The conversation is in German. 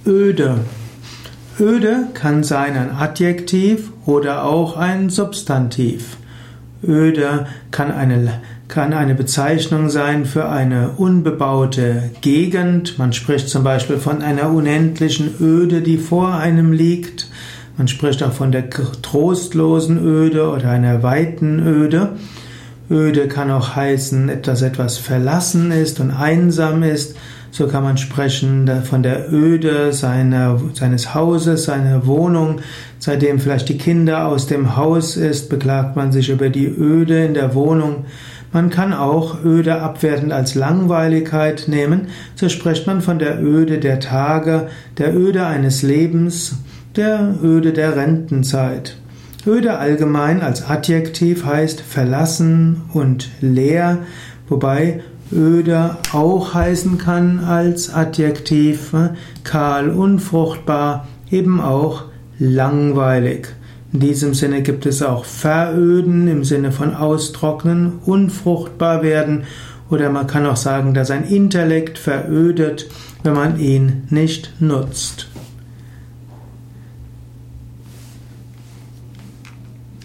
Öde. Öde kann sein ein Adjektiv oder auch ein Substantiv. Öde kann eine Bezeichnung sein für eine unbebaute Gegend. Man spricht zum Beispiel von einer unendlichen Öde, die vor einem liegt. Man spricht auch von der trostlosen Öde oder einer weiten Öde. Öde kann auch heißen, dass etwas verlassen ist und einsam ist. So kann man sprechen von der Öde seines Hauses, seiner Wohnung. Seitdem vielleicht die Kinder aus dem Haus ist, beklagt man sich über die Öde in der Wohnung. Man kann auch Öde abwertend als Langweiligkeit nehmen. So spricht man von der Öde der Tage, der Öde eines Lebens, der Öde der Rentenzeit. Öde allgemein als Adjektiv heißt verlassen und leer, wobei öde auch heißen kann als Adjektiv kahl, unfruchtbar, eben auch langweilig. In diesem Sinne gibt es auch veröden im Sinne von austrocknen, unfruchtbar werden, oder man kann auch sagen, dass ein Intellekt verödet, wenn man ihn nicht nutzt.